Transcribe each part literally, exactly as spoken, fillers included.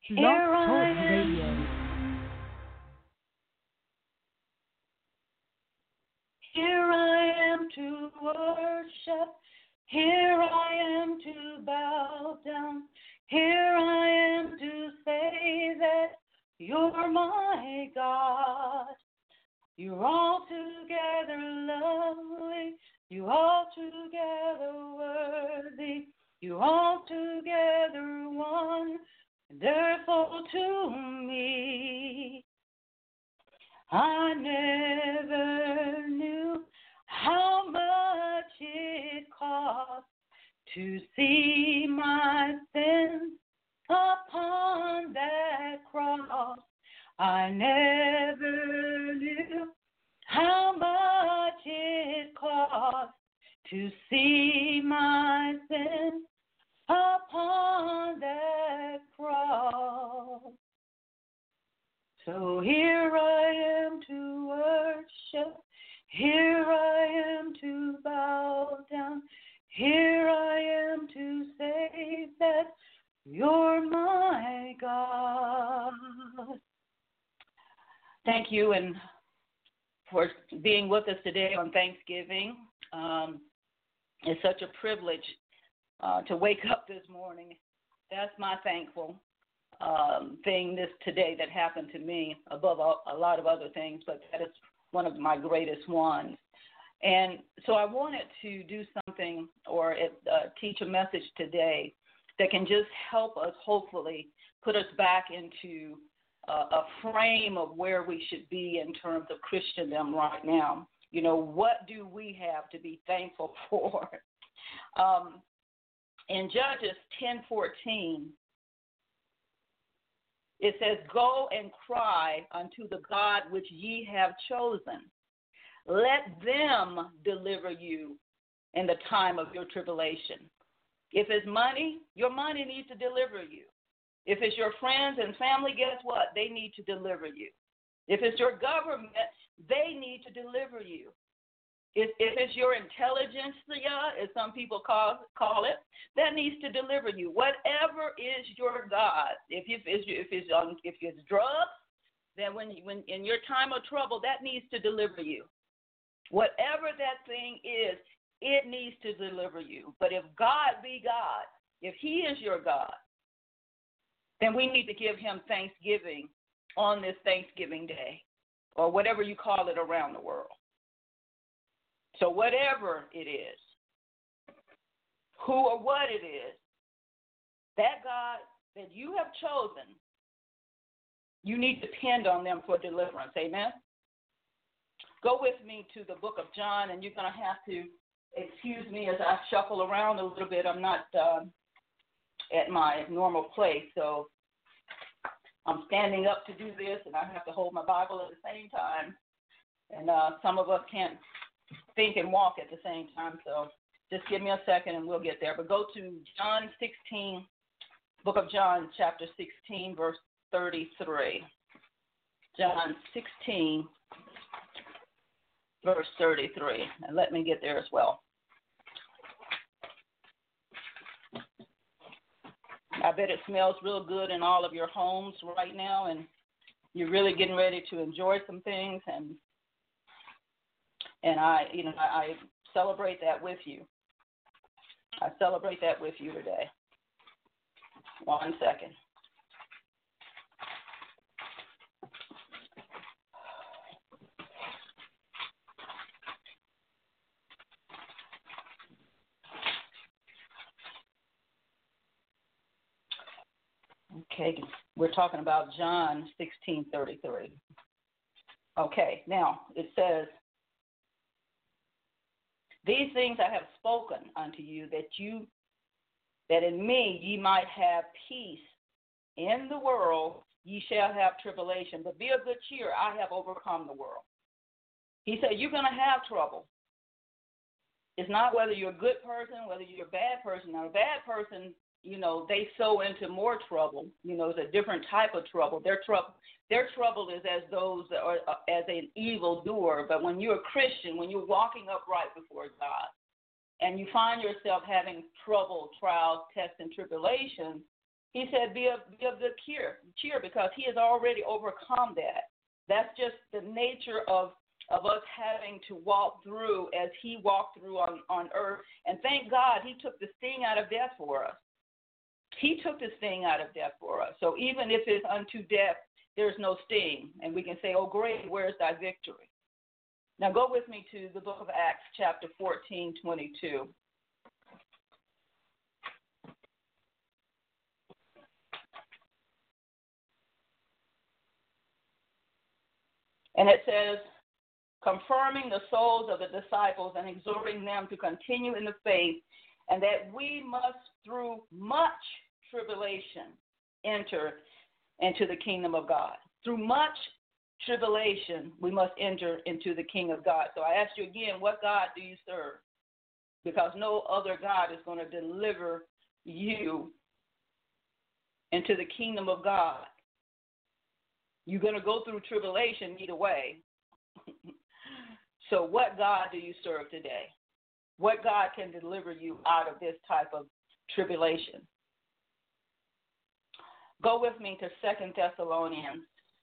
Blog Here Talk I Radio. am. Here I am to worship. Here I am to bow down. Here I am to say that you're my God. You're altogether lovely. You're altogether worthy. You're altogether wonderful to me. I never knew how much it cost to see my sins upon that cross. I never knew how much it cost to see my sins upon that cross. So here I am to worship, here I am to bow down, here I am to say that you're my God. Thank you and for being with us today on Thanksgiving. Um, it's such a privilege uh, to wake up this morning. That's my thankful um, thing this today that happened to me above a, a lot of other things, but that is one of my greatest ones. And so I wanted to do something or uh, teach a message today that can just help us hopefully put us back into uh, a frame of where we should be in terms of Christendom right now. You know, what do we have to be thankful for? um, in Judges ten fourteen, it says, "Go and cry unto the God which ye have chosen. Let them deliver you in the time of your tribulation." If it's money, your money needs to deliver you. If it's your friends and family, guess what? They need to deliver you. If it's your government, they need to deliver you. If, if it's your intelligence, as some people call, call it, that needs to deliver you. Whatever is your God, if, if, it's, if, it's, on, if it's drugs, then when, when in your time of trouble, that needs to deliver you. Whatever that thing is, it needs to deliver you. But if God be God, if he is your God, then we need to give him thanksgiving on this Thanksgiving Day or whatever you call it around the world. So whatever it is, who or what it is, that God that you have chosen, you need to depend on them for deliverance. Amen? Go with me to the book of John, and you're going to have to excuse me as I shuffle around a little bit. I'm not uh, at my normal place, so I'm standing up to do this, and I have to hold my Bible at the same time. And uh, some of us can't think and walk at the same time, so just give me a second and we'll get there. But go to John sixteen, book of John, chapter sixteen, verse thirty-three. John sixteen, verse thirty-three. And let me get there as well. I bet it smells real good in all of your homes right now, and you're really getting ready to enjoy some things, and and I, you know, I, I celebrate that with you. I celebrate that with you today. One second. Okay, we're talking about John sixteen thirty-three. Okay, now it says, "These things I have spoken unto you, that you, that in me ye might have peace. In the world ye shall have tribulation, but be of good cheer, I have overcome the world." He said, you're going to have trouble. It's not whether you're a good person, whether you're a bad person. Now, a bad person, you know, they sow into more trouble. You know, it's a different type of trouble. Their trouble, their trouble is as those that are uh, as an evildoer. But when you're a Christian, when you're walking upright before God, and you find yourself having trouble, trials, tests, and tribulations, He said, be of, be of good cheer, cheer, because he has already overcome that. That's just the nature of, of us having to walk through as he walked through on, on earth. And thank God he took the sting out of death for us. He took the sting out of death for us. So even if it's unto death, there's no sting. And we can say, oh, great, where's thy victory? Now go with me to the book of Acts, chapter fourteen, twenty-two. And it says, confirming the souls of the disciples and exhorting them to continue in the faith, and that we must, through much tribulation, enter into the kingdom of God. Through much tribulation, we must enter into the kingdom of God. So I ask you again, what God do you serve? Because no other God is going to deliver you into the kingdom of God. You're going to go through tribulation either way. So what God do you serve today? What God can deliver you out of this type of tribulation? Go with me to Second Thessalonians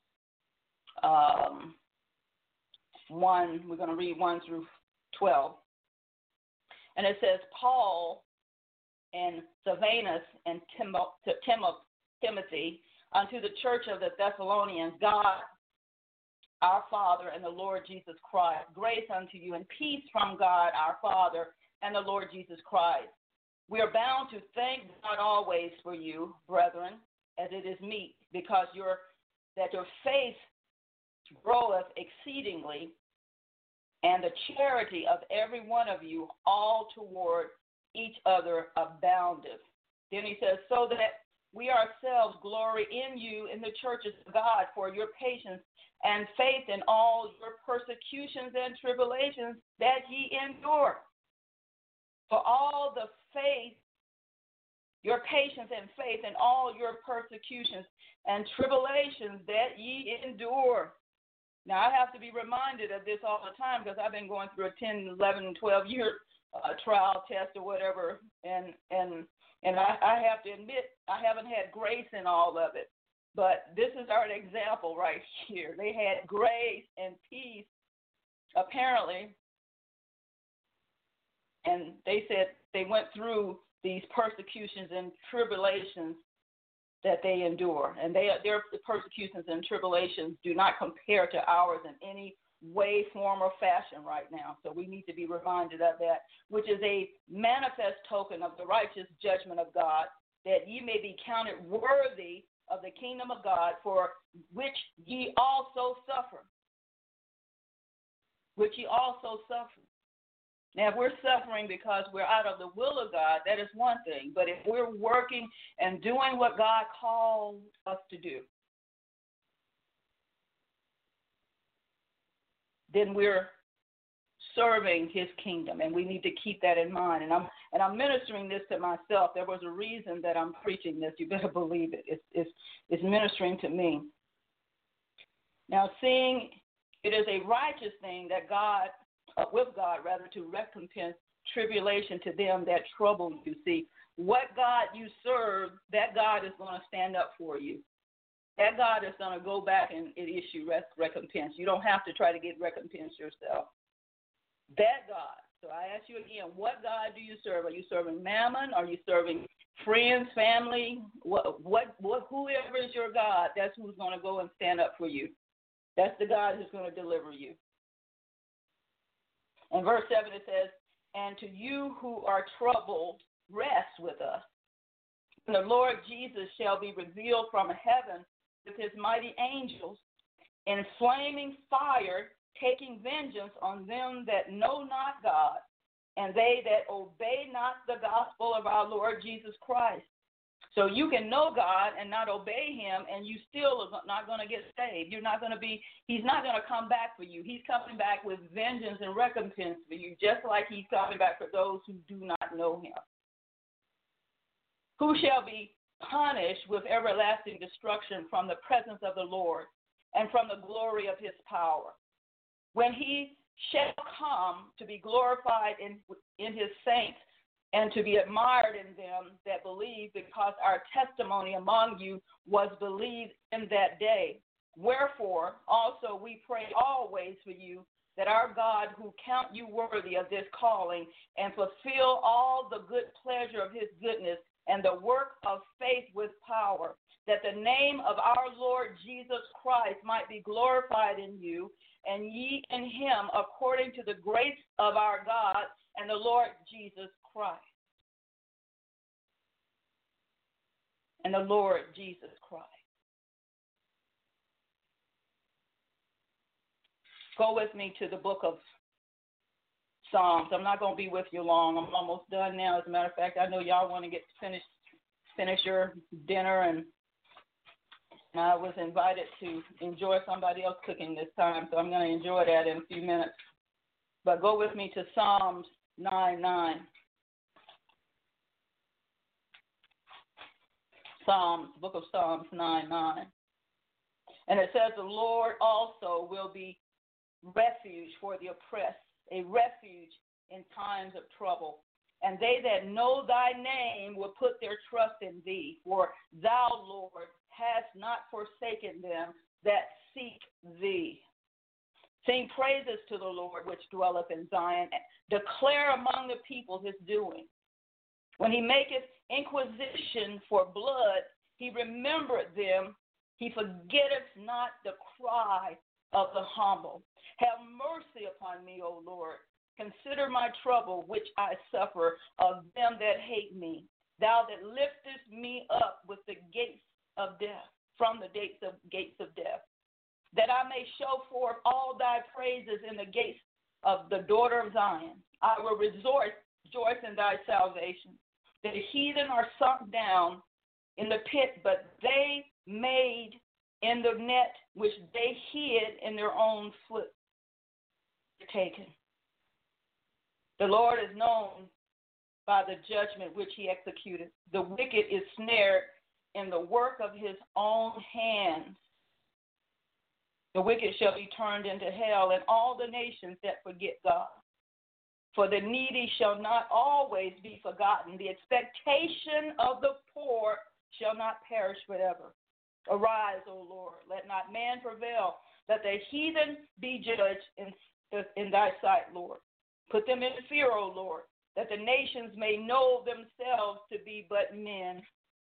um, one. We're going to read one through twelve. And it says, Paul and Silvanus and Timo, Timo, Timothy, unto the church of the Thessalonians, God, our Father, and the Lord Jesus Christ, grace unto you and peace from God, our Father, and the Lord Jesus Christ. We are bound to thank God always for you, brethren, as it is meet, because your that your faith groweth exceedingly, and the charity of every one of you all toward each other aboundeth. Then he says, so that we ourselves glory in you in the churches of God for your patience and faith in all your persecutions and tribulations that ye endure. For all the faith, your patience and faith in all your persecutions and tribulations that ye endure. Now, I have to be reminded of this all the time because I've been going through a ten, eleven, twelve year uh, trial test or whatever, and and And I, I have to admit, I haven't had grace in all of it. But this is our example right here. They had grace and peace, apparently. And they said they went through these persecutions and tribulations that they endure. And they, their persecutions and tribulations do not compare to ours in any way, form, or fashion right now. So we need to be reminded of that, which is a manifest token of the righteous judgment of God, that ye may be counted worthy of the kingdom of God, for which ye also suffer. Which ye also suffer. Now, if we're suffering because we're out of the will of God, that is one thing. But if we're working and doing what God calls us to do, then we're serving his kingdom, and we need to keep that in mind. And I'm and I'm ministering this to myself. There was a reason that I'm preaching this. You better believe it. It's it's, it's ministering to me. Now, seeing it is a righteous thing that God, uh, with God rather, to recompense tribulation to them that trouble you. See, what God you serve, that God is going to stand up for you. That God is going to go back and issue recompense. You don't have to try to get recompense yourself. That God. So I ask you again, what God do you serve? Are you serving mammon? Are you serving friends, family? What, what, what, whoever is your God, that's who's going to go and stand up for you. That's the God who's going to deliver you. In verse seven it says, and to you who are troubled, rest with us. And the Lord Jesus shall be revealed from heaven with his mighty angels in flaming fire, taking vengeance on them that know not God, and they that obey not the gospel of our Lord Jesus Christ. So you can know God and not obey him, and you still are not going to get saved. You're not going to be, he's not going to come back for you. He's coming back with vengeance and recompense for you, just like he's coming back for those who do not know him. Who shall be punished with everlasting destruction from the presence of the Lord and from the glory of his power, when he shall come to be glorified in, in his saints and to be admired in them that believe, because our testimony among you was believed in that day. Wherefore, also we pray always for you, that our God, who count you worthy of this calling, and fulfill all the good pleasure of his goodness and the work of faith with power, that the name of our Lord Jesus Christ might be glorified in you, and ye in him, according to the grace of our God and the Lord Jesus Christ. And the Lord Jesus Christ. Go with me to the book of Psalms. I'm not going to be with you long. I'm almost done now. As a matter of fact, I know y'all want to get finished, finish your dinner, and I was invited to enjoy somebody else cooking this time, so I'm going to enjoy that in a few minutes. But go with me to Psalms nine nine. Psalms, book of Psalms nine nine. And it says, the Lord also will be refuge for the oppressed, a refuge in times of trouble. And they that know thy name will put their trust in thee, for thou, Lord, hast not forsaken them that seek thee. Sing praises to the Lord which dwelleth in Zion. Declare among the people his doing. When he maketh inquisition for blood, he remembereth them. He forgetteth not the cry of the humble. Have mercy upon me, O Lord. Consider my trouble which I suffer of them that hate me. Thou that liftest me up with the gates of death, from the gates of gates of death, that I may show forth all thy praises in the gates of the daughter of Zion. I will rejoice, rejoice in thy salvation. The heathen are sunk down in the pit, but they made in the net which they hid in their own foot taken. The Lord is known by the judgment which he executed. The wicked is snared in the work of his own hands. The wicked shall be turned into hell, and all the nations that forget God. For the needy shall not always be forgotten. The expectation of the poor shall not perish forever. Arise, O Lord, let not man prevail. Let the heathen be judged in, in thy sight, Lord. Put them in fear, O Lord, that the nations may know themselves to be but men.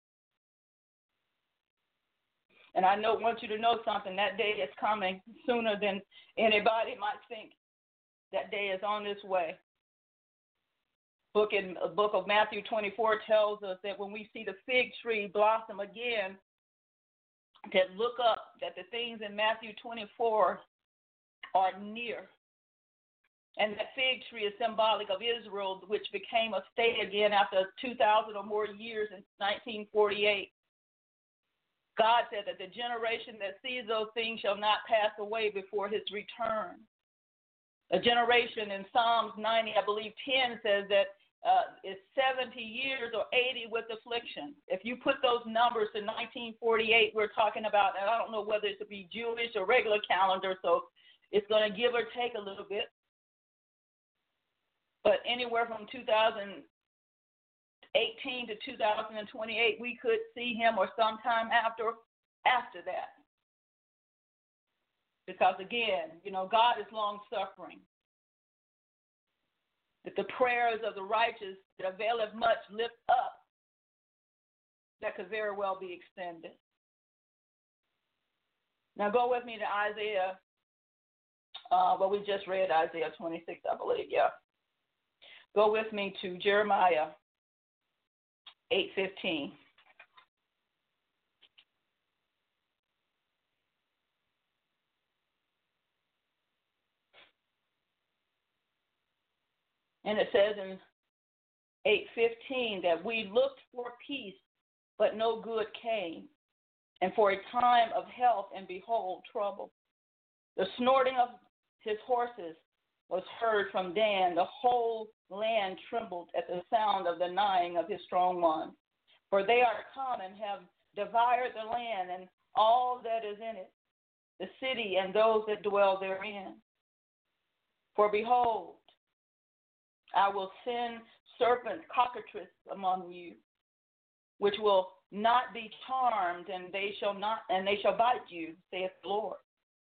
And I know, want you to know something. That day is coming sooner than anybody might think. That day is on its way. Book in the book of Matthew twenty-four tells us that when we see the fig tree blossom again, that look up, that the things in Matthew twenty-four are near. And that fig tree is symbolic of Israel, which became a state again after two thousand or more years in nineteen forty-eight. God said that the generation that sees those things shall not pass away before his return. A generation in Psalms ninety, I believe ten, says that uh, is seventy years or eighty with affliction. If you put those numbers to nineteen forty-eight, we're talking about, and I don't know whether it should be Jewish or regular calendar, so it's going to give or take a little bit. But anywhere from two thousand eighteen to two thousand twenty-eight, we could see him, or sometime after after that. Because again, you know, God is long suffering. That the prayers of the righteous that availeth much lift up, that could very well be extended. Now go with me to Isaiah. Uh, well, we just read Isaiah twenty-six, I believe, yeah. Go with me to Jeremiah eight fifteen. And it says in eight fifteen that we looked for peace, but no good came, and for a time of health, and behold, trouble. The snorting of his horses was heard from Dan. The whole land trembled at the sound of the neighing of his strong ones. For they are come and have devoured the land and all that is in it, the city and those that dwell therein. For behold, I will send serpents, cockatrices among you, which will not be charmed, and they shall not, and they shall bite you, saith the Lord.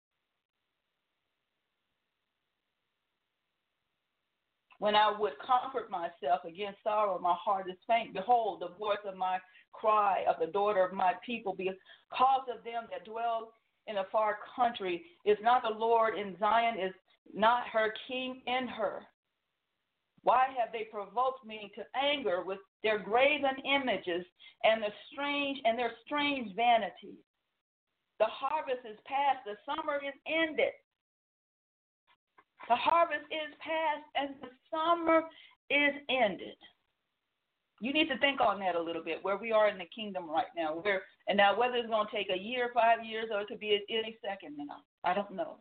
When I would comfort myself against sorrow, my heart is faint. Behold, the voice of my cry of the daughter of my people, because of them that dwell in a far country. Is not the Lord in Zion? Is not her king in her? Why have they provoked me to anger with their graven images and the strange and their strange vanities? The harvest is past, the summer is ended. The harvest is past and the summer is ended. You need to think on that a little bit, where we are in the kingdom right now. Where and now whether it's going to take a year, five years, or it could be any second now. I don't know.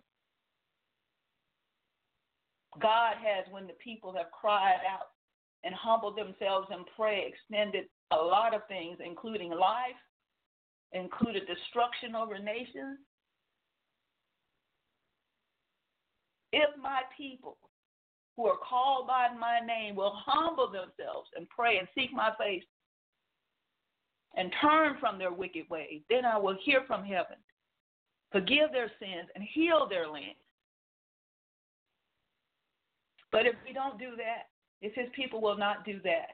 God has, when the people have cried out and humbled themselves and prayed, extended a lot of things, including life, included destruction over nations. If my people who are called by my name will humble themselves and pray and seek my face and turn from their wicked ways, then I will hear from heaven, forgive their sins, and heal their land. But if we don't do that, if his people will not do that,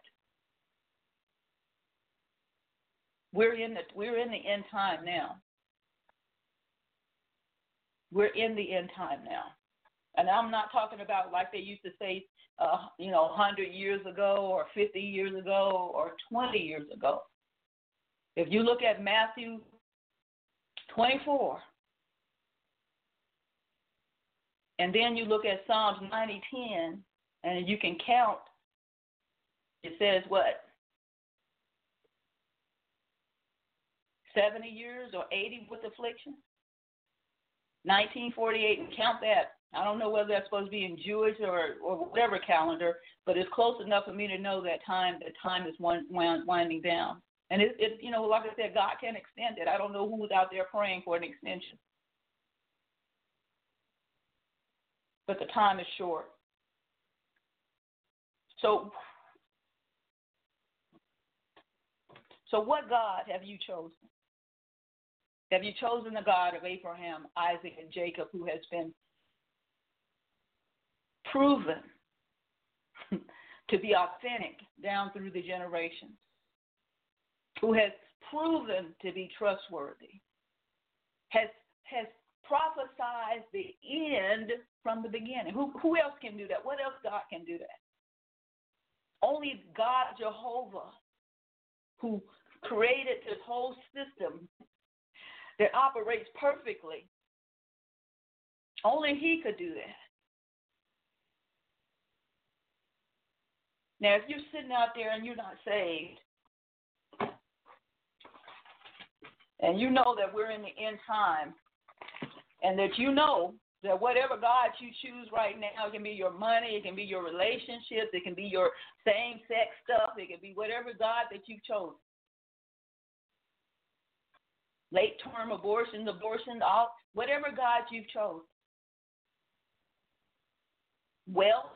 we're in the we're in the end time now. We're in the end time now. And I'm not talking about like they used to say, uh, you know, one hundred years ago or fifty years ago or twenty years ago. If you look at Matthew twenty-four, and then you look at Psalms ninety ten, and you can count, it says what? seventy years or eighty with affliction? nineteen forty-eight, and count that. I don't know whether that's supposed to be in Jewish or, or whatever calendar, but it's close enough for me to know that time that time is wind, winding down. And it, it, you know, like I said, God can extend it. I don't know who's out there praying for an extension, but the time is short. So, so what God have you chosen? Have you chosen the God of Abraham, Isaac, and Jacob, who has been proven to be authentic down through the generations, who has proven to be trustworthy, has has prophesied the end from the beginning? Who, who else can do that? What else God can do that? Only God Jehovah, who created this whole system that operates perfectly. Only he could do that. Now, if you're sitting out there and you're not saved, and you know that we're in the end time, and that you know that whatever God you choose right now, it can be your money, it can be your relationships, it can be your same-sex stuff, it can be whatever God that you've chosen. Late-term abortions, abortion, all, whatever God you've chosen. Wealth,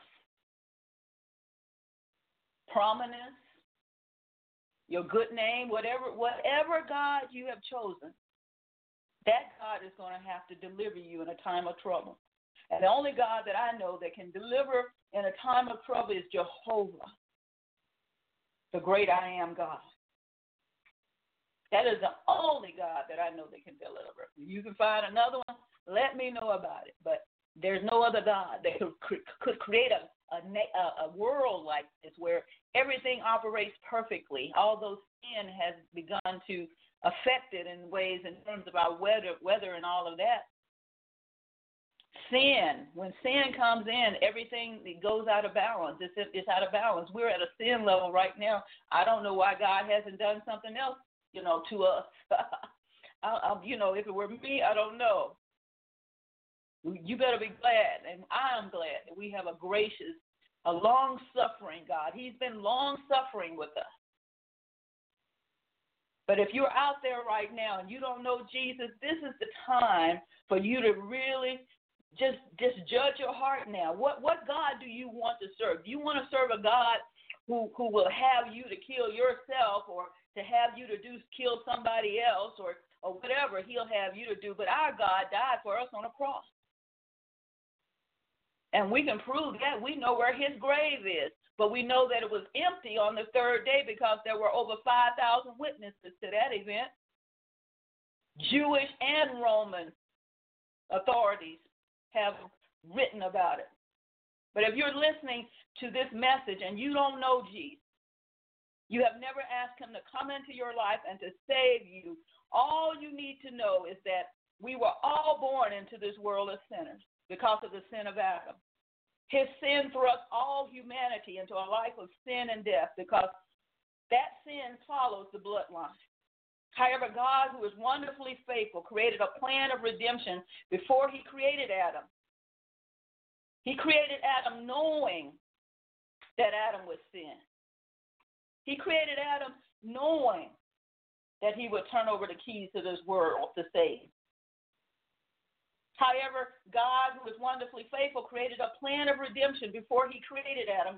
prominence, your good name, whatever, whatever God you have chosen, that God is going to have to deliver you in a time of trouble. And the only God that I know that can deliver in a time of trouble is Jehovah, the great I am God. That is the only God that I know that can deliver. If you can find another one, let me know about it. But there's no other God that could, could create a, a, a world like this where everything operates perfectly, although sin has begun to affect it in ways in terms of our weather, weather and all of that. Sin, when sin comes in, everything goes out of balance. It's, it's out of balance. We're at a sin level right now. I don't know why God hasn't done something else, you know, to us. I, I, you know, if it were me, I don't know. You better be glad, and I'm glad that we have a gracious, a long-suffering God. He's been long-suffering with us. But if you're out there right now and you don't know Jesus, this is the time for you to really just, just judge your heart now. What, what God do you want to serve? Do you want to serve a God who, who will have you to kill yourself or to have you to do kill somebody else or, or whatever he'll have you to do. But our God died for us on a cross. And we can prove that. We know where his grave is. But we know that it was empty on the third day because there were over five thousand witnesses to that event. Jewish and Roman authorities have written about it. But if you're listening to this message and you don't know Jesus, you have never asked him to come into your life and to save you, all you need to know is that we were all born into this world as sinners because of the sin of Adam. His sin thrust all humanity into a life of sin and death because that sin follows the bloodline. However, God, who is wonderfully faithful, created a plan of redemption before he created Adam. He created Adam knowing that Adam would sin. He created Adam knowing that he would turn over the keys to this world to save. However, God, who is wonderfully faithful, created a plan of redemption before he created Adam.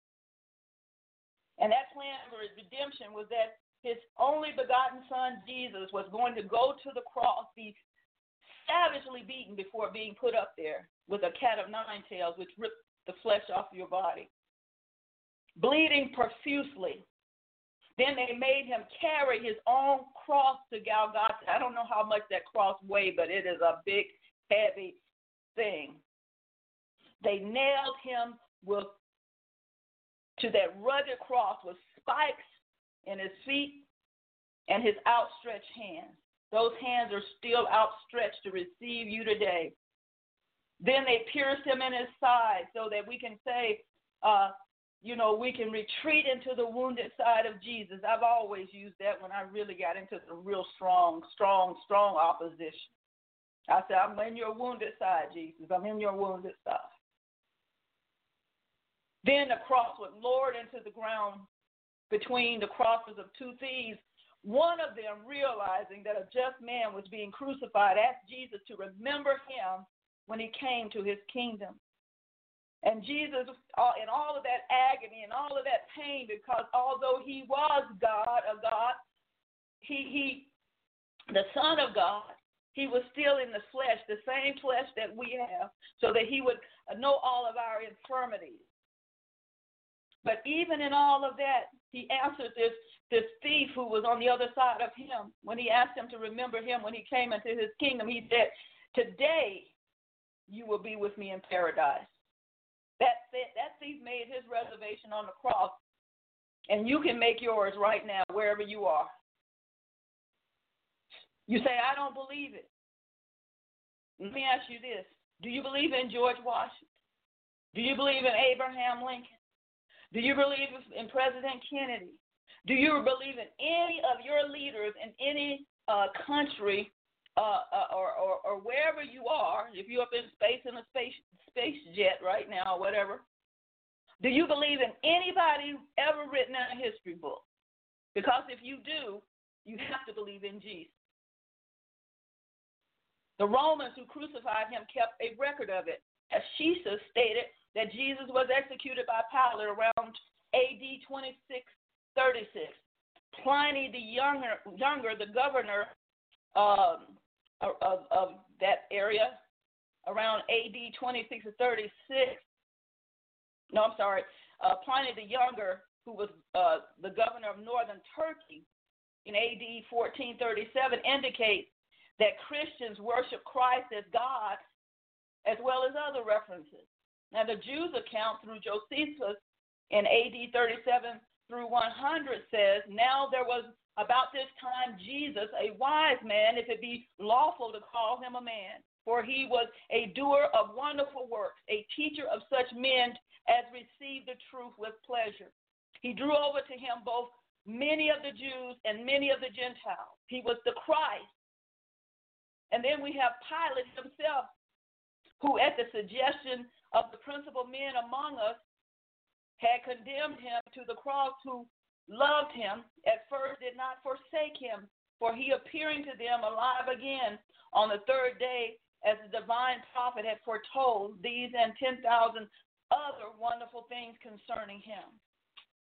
And that plan of redemption was that his only begotten son, Jesus, was going to go to the cross, be savagely beaten before being put up there with a cat of nine tails, which ripped the flesh off your body, bleeding profusely. Then they made him carry his own cross to Golgotha. I don't know how much that cross weighed, but it is a big, heavy thing. They nailed him with to that rugged cross with spikes in his feet and his outstretched hands. Those hands are still outstretched to receive you today. Then they pierced him in his side so that we can say, uh, you know, we can retreat into the wounded side of Jesus. I've always used that when I really got into some real strong, strong, strong opposition. I said, I'm in your wounded side, Jesus. I'm in your wounded side. Then the cross was lowered into the ground between the crosses of two thieves. One of them, realizing that a just man was being crucified, asked Jesus to remember him when he came to his kingdom. And Jesus, in all of that agony and all of that pain, because although he was God, a God, he, he, the Son of God, he was still in the flesh, the same flesh that we have, so that he would know all of our infirmities. But even in all of that, he answered this, this thief who was on the other side of him. When he asked him to remember him when he came into his kingdom, he said, today you will be with me in paradise. That, that thief made his reservation on the cross, and you can make yours right now wherever you are. You say, I don't believe it. Let me ask you this. Do you believe in George Washington? Do you believe in Abraham Lincoln? Do you believe in President Kennedy? Do you believe in any of your leaders in any uh, country uh, uh, or, or, or wherever you are, if you're up in space in a space, space jet right now or whatever? Do you believe in anybody ever written in a history book? Because if you do, you have to believe in Jesus. The Romans who crucified him kept a record of it. Josephus stated that Jesus was executed by Pilate around A D twenty-six thirty-six. Pliny the younger, younger the governor um, of, of that area, around A D twenty-six to thirty-six. No, I'm sorry. Uh, Pliny the Younger, who was uh, the governor of northern Turkey in A D fourteen thirty-seven, indicates that Christians worship Christ as God, as well as other references. Now, the Jews' account through Josephus in A D thirty-seven through one hundred says, now there was about this time Jesus, a wise man, if it be lawful to call him a man, for he was a doer of wonderful works, a teacher of such men as received the truth with pleasure. He drew over to him both many of the Jews and many of the Gentiles. He was the Christ. And then we have Pilate himself, who at the suggestion of the principal men among us had condemned him to the cross, who loved him, at first did not forsake him, for he appearing to them alive again on the third day, as the divine prophet had foretold these and ten thousand other wonderful things concerning him.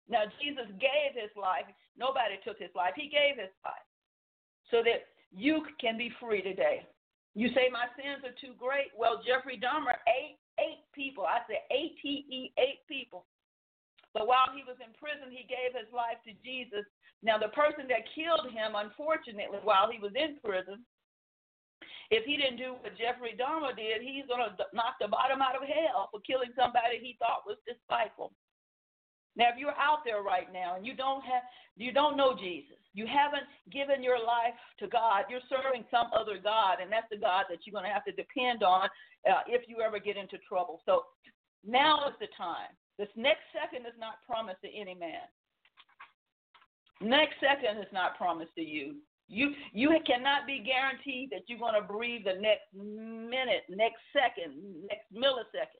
Now, Jesus gave his life. Nobody took his life. He gave his life so that you can be free today. You say, my sins are too great. Well, Jeffrey Dahmer ate eight people. I said A T E, eight people. But while he was in prison, he gave his life to Jesus. Now, the person that killed him, unfortunately, while he was in prison, if he didn't do what Jeffrey Dahmer did, he's going to knock the bottom out of hell for killing somebody he thought was disciple. Now, if you're out there right now and you don't have, you don't know Jesus, you haven't given your life to God, you're serving some other God, and that's the God that you're going to have to depend on uh, if you ever get into trouble. So now is the time. This next second is not promised to any man. Next second is not promised to you. You you cannot be guaranteed that you're going to breathe the next minute, next second, next millisecond.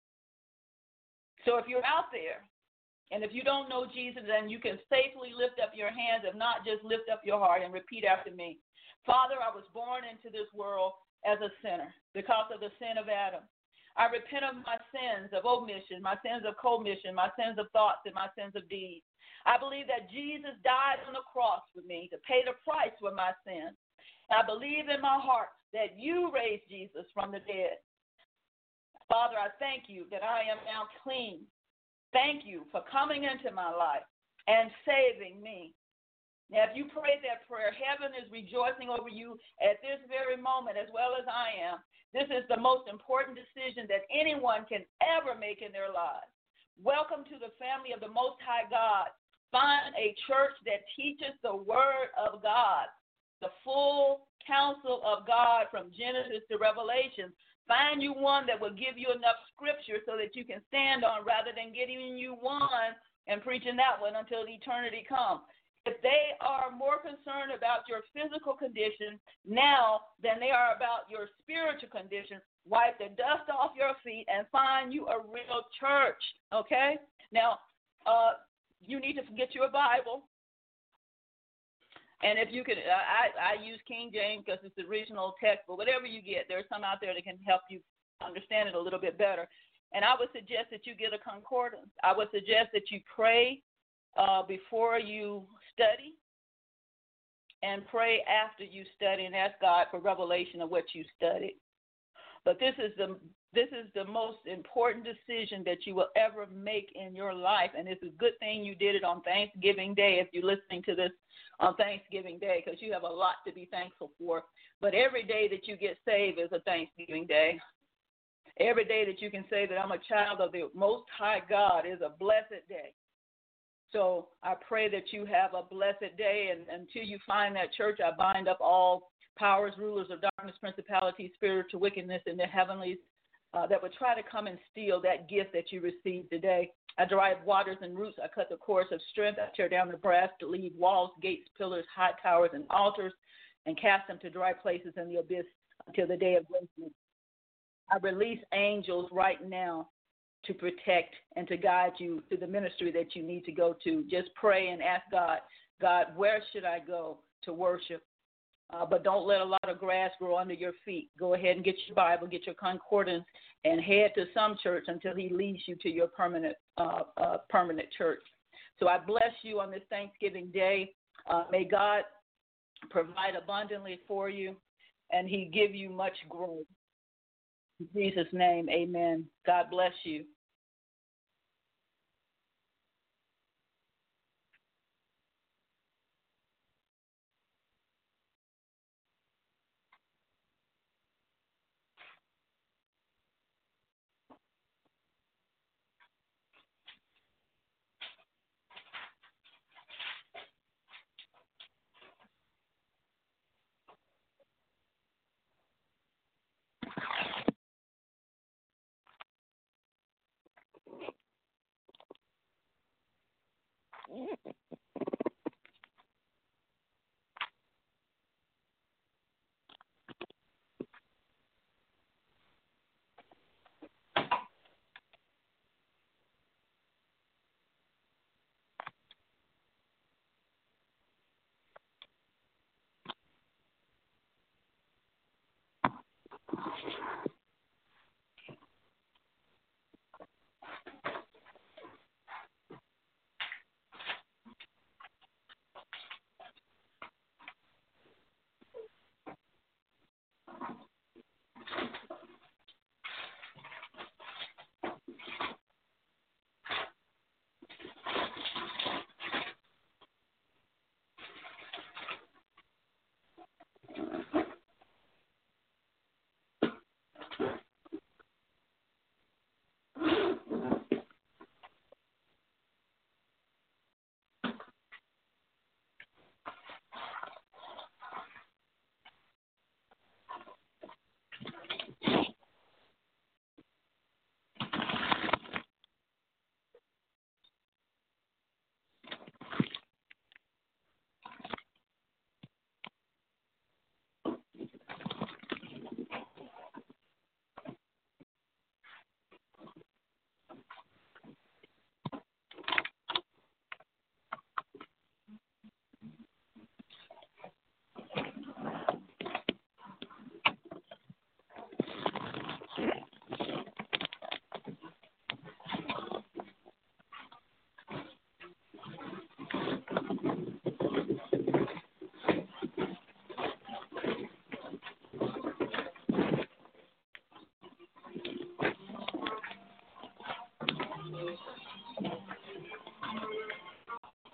So if you're out there, and if you don't know Jesus, then you can safely lift up your hands. If not, just lift up your heart and repeat after me. Father, I was born into this world as a sinner because of the sin of Adam. I repent of my sins of omission, my sins of commission, my sins of thoughts, and my sins of deeds. I believe that Jesus died on the cross with me to pay the price for my sins. I believe in my heart that you raised Jesus from the dead. Father, I thank you that I am now clean. Thank you for coming into my life and saving me. Now, if you prayed that prayer, heaven is rejoicing over you at this very moment as well as I am. This is the most important decision that anyone can ever make in their lives. Welcome to the family of the Most High God. Find a church that teaches the Word of God, the full counsel of God from Genesis to Revelation. Find you one that will give you enough scripture so that you can stand on rather than getting you one and preaching that one until eternity comes. If they are more concerned about your physical condition now than they are about your spiritual condition, wipe the dust off your feet and find you a real church, okay? Now, uh, you need to get you a Bible. And if you could, I, I use King James because it's the original text, but whatever you get, there's some out there that can help you understand it a little bit better. And I would suggest that you get a concordance. I would suggest that you pray uh, before you study and pray after you study and ask God for revelation of what you studied. But this is the this is the most important decision that you will ever make in your life, and it's a good thing you did it on Thanksgiving Day if you're listening to this on Thanksgiving Day, because you have a lot to be thankful for. But every day that you get saved is a Thanksgiving Day. Every day that you can say that I'm a child of the Most High God is a blessed day. So I pray that you have a blessed day, and until you find that church, I bind up all powers, rulers of darkness, principalities, spiritual wickedness in the heavenlies uh, that would try to come and steal that gift that you received today. I drive waters and roots. I cut the cords of strength. I tear down the brass to leave walls, gates, pillars, high towers, and altars, and cast them to dry places in the abyss until the day of judgment. I release angels right now to protect and to guide you to the ministry that you need to go to. Just pray and ask God, God, where should I go to worship? Uh, but don't let a lot of grass grow under your feet. Go ahead and get your Bible, get your concordance, and head to some church until he leads you to your permanent uh, uh, permanent church. So I bless you on this Thanksgiving Day. Uh, may God provide abundantly for you, and he give you much growth. In Jesus' name, amen. God bless you.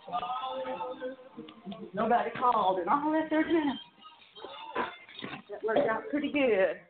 Nobody called and all that there, Jenna. That worked out pretty good.